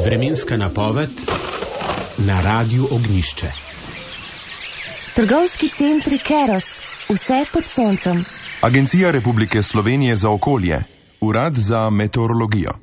Vremenska napoved na Radiu Ognjišče. Trgovski centri Keros, vse pod soncem. Agencija Republike Slovenije za okolje, Urad za meteorologijo.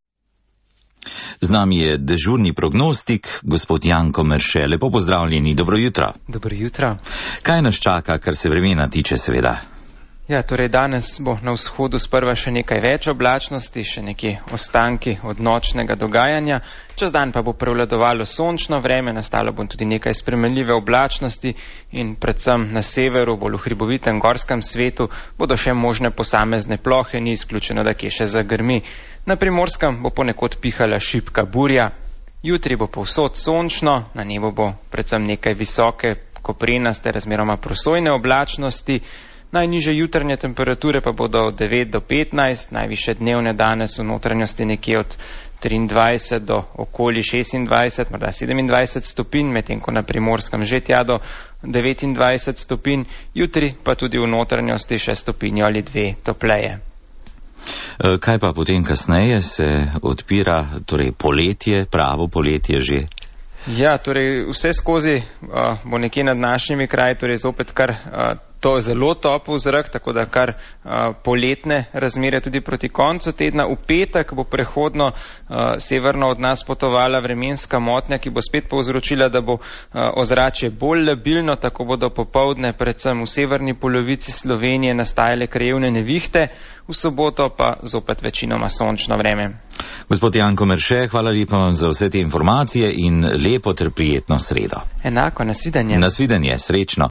Z nami je dežurni prognostik, gospod Janko Merše. Lepo pozdravljeni, dobro jutro. Dobro jutro. Kaj nas čaka, kar se vremena tiče, seveda? Ja, torej danes bo na vzhodu sprva še nekaj več oblačnosti, še nekje ostanki od nočnega dogajanja. Čez dan pa bo prevladovalo sončno vreme, nastalo bo tudi nekaj spremenljive oblačnosti in predvsem na severu, bolj v hribovitem gorskem svetu, bodo še možne posamezne plohe, ni izključeno, da kje še zagrmi. Na Primorskem bo ponekod pihala šibka burja. Jutri bo povsod sončno, na nebu bo predvsem nekaj visoke, koprenaste, razmeroma prosojne oblačnosti. Najnižje jutranje temperature pa bodo od 9 do 15, najviše dnevne danes v notranjosti nekje od 23 do okoli 26, morda 27 stopinj, medtem ko na Primorskem že tja do 29 stopinj, jutri pa tudi v notranjosti še stopinjo ali dve topleje. Kaj pa potem kasneje se odpira, torej poletje, pravo poletje že? Ja, torej vse skozi bo nekje nad našimi kraji, torej zopet kar to zelo topel zrak, tako da kar poletne razmere tudi proti koncu tedna. V petek bo prehodno severno od nas potovala vremenska motnja, ki bo spet povzročila, da bo ozračje bolj labilno, tako bodo popoldne predvsem v severni polovici Slovenije nastajale krajevne nevihte, v soboto pa zopet večinoma sončno vreme. Gospod Janko Merše, hvala lepa vam za vse te informacije in lepo ter prijetno sredo. Enako, nasvidenje. Nasvidenje, srečno.